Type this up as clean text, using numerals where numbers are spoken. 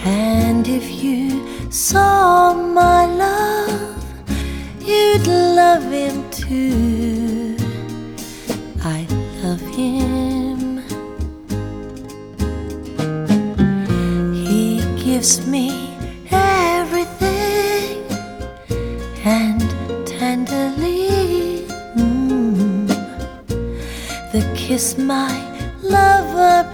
And if you saw my love, you'd love him too. I love him. He gives me everything, and tenderly the kiss my lover